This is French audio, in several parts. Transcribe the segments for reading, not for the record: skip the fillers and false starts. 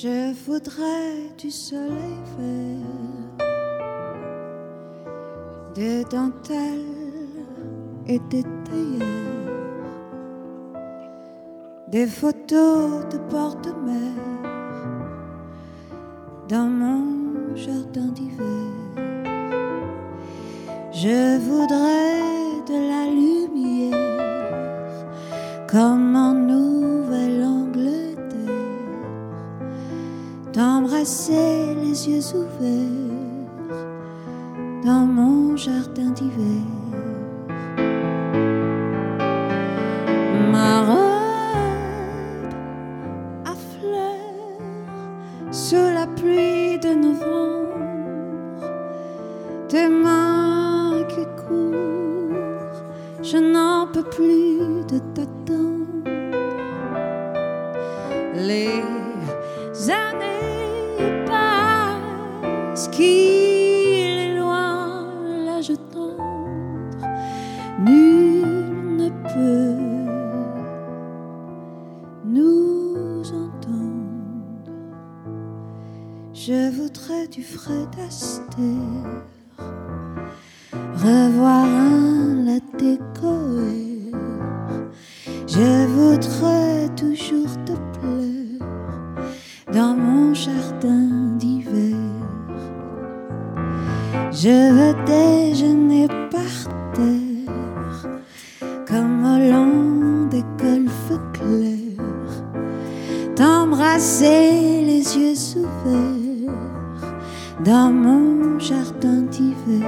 Je voudrais du soleil vert, des dentelles et des théières, des photos de bord de mer dans mon jardin d'hiver. Je voudrais de la lumière comme en Nouvelle-Angleterre, d'embrasser les yeux ouverts dans mon jardin d'hiver. Ma robe à fleurs sous la pluie de novembre, tes mains qui courent, je n'en peux plus de t'attendre. Les années passent, qu'il est loin l'âge tendre, nul ne peut nous entendre. Je voudrais du Fred Astaire, revoir un latte coeur. Je voudrais toujours te pleurer dans mon jardin d'hiver. Je veux déjeuner par terre comme au long des golfes clairs, t'embrasser les yeux ouverts dans mon jardin d'hiver.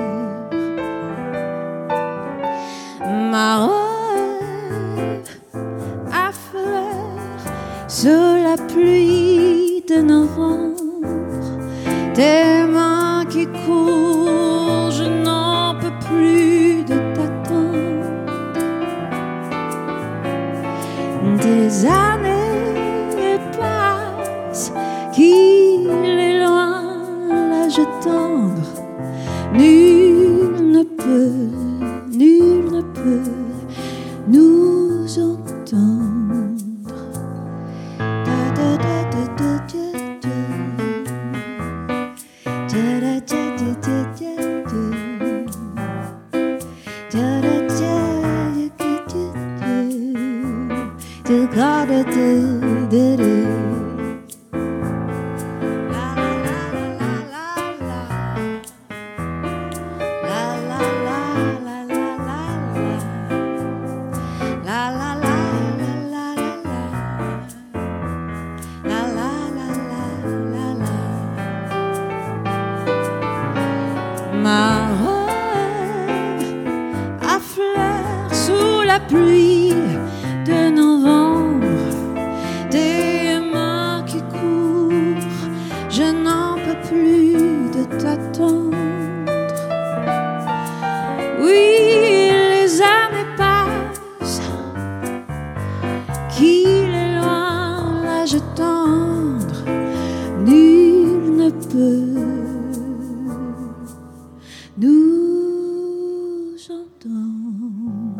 Ma robe à fleurs sous la pluie de novembre, tes mains qui courent, je n'en peux plus de t'attendre. Des années passent, qu'il est loin l'âge tendre, nul ne peut nous entendre. Ma robe à fleurs sous la pluie de novembre, des mains qui courent, je n'en peux plus de t'attendre. Oui, les années passent, qu'il est loin l'âge tendre, nul ne peut nous entendre.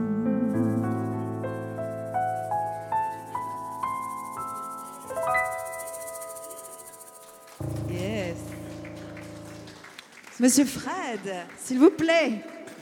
Yes. Monsieur Fred, s'il vous plaît.